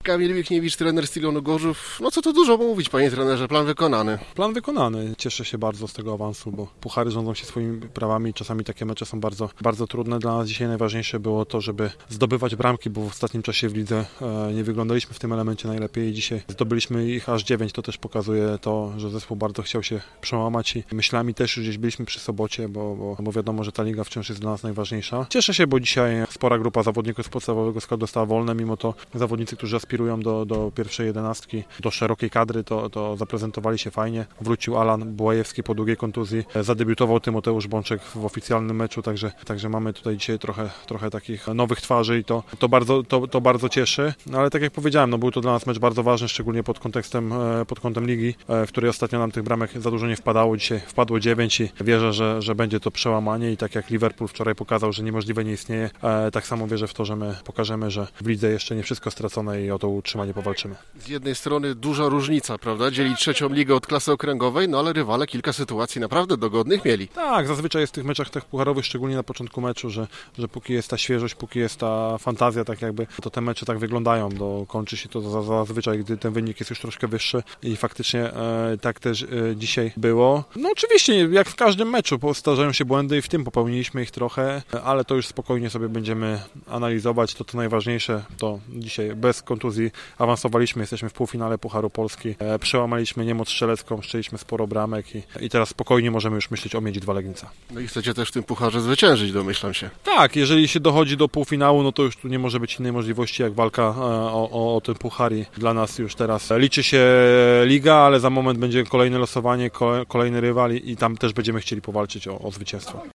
Kamil Michniewicz, trener Stilionu Gorzów. No co tu dużo mówić, panie trenerze, plan wykonany. Plan wykonany. Cieszę się bardzo z tego awansu, bo puchary rządzą się swoimi prawami. Czasami takie mecze są bardzo, bardzo trudne. Dla nas dzisiaj najważniejsze było to, żeby zdobywać bramki, bo w ostatnim czasie w lidze nie wyglądaliśmy w tym elemencie najlepiej. Dzisiaj zdobyliśmy ich aż 9. To też pokazuje to, że zespół bardzo chciał się przełamać i myślami też już gdzieś byliśmy przy Sobocie, bo wiadomo, że ta liga wciąż jest dla nas najważniejsza. Cieszę się, bo dzisiaj spora grupa zawodników z podstawowego składu dostała wolne, mimo to zawodnicy, którzy aspirują do pierwszej 11, do szerokiej kadry, to zaprezentowali się fajnie. Wrócił Alan Błajewski po długiej kontuzji, zadebiutował Tymoteusz Bączek w oficjalnym meczu, także mamy tutaj dzisiaj trochę takich nowych twarzy i to bardzo cieszy. No, ale tak jak powiedziałem, no był to dla nas mecz bardzo ważny, szczególnie pod kątem ligi, w której ostatnio nam tych bramek za dużo nie wpadało. Dzisiaj wpadło 9 i wierzę, że będzie to przełamanie i tak jak Liverpool wczoraj pokazał, że niemożliwe nie istnieje, tak samo wierzę w to, że my pokażemy, że w lidze jeszcze nie wszystko stracone i o to utrzymanie powalczymy. Z jednej strony duża różnica, prawda? Dzieli trzecią ligę od klasy okręgowej, no ale rywale kilka sytuacji naprawdę dogodnych mieli. Tak, zazwyczaj jest w tych meczach tych pucharowych, szczególnie na początku meczu, że póki jest ta świeżość, póki jest ta fantazja, tak jakby, to te mecze tak wyglądają. Kończy się to zazwyczaj, gdy ten wynik jest już troszkę wyższy i faktycznie tak też dzisiaj było. No oczywiście, jak w każdym meczu, zdarzają się błędy i w tym popełniliśmy ich trochę, ale to już spokojnie sobie będziemy analizować. To najważniejsze, to dzisiaj bez kontuzji awansowaliśmy, jesteśmy w półfinale Pucharu Polski, przełamaliśmy niemoc strzelecką, strzeliśmy sporo bramek i teraz spokojnie możemy już myśleć o Miedzi Dwa Legnica. No i chcecie też w tym pucharze zwyciężyć, domyślam się. Tak, jeżeli się dochodzi do półfinału, no to już tu nie może być innej możliwości jak walka o ten puchar i dla nas już teraz liczy się liga, ale za moment będzie kolejne losowanie, kolejny rywal i tam też będziemy chcieli powalczyć o zwycięstwo.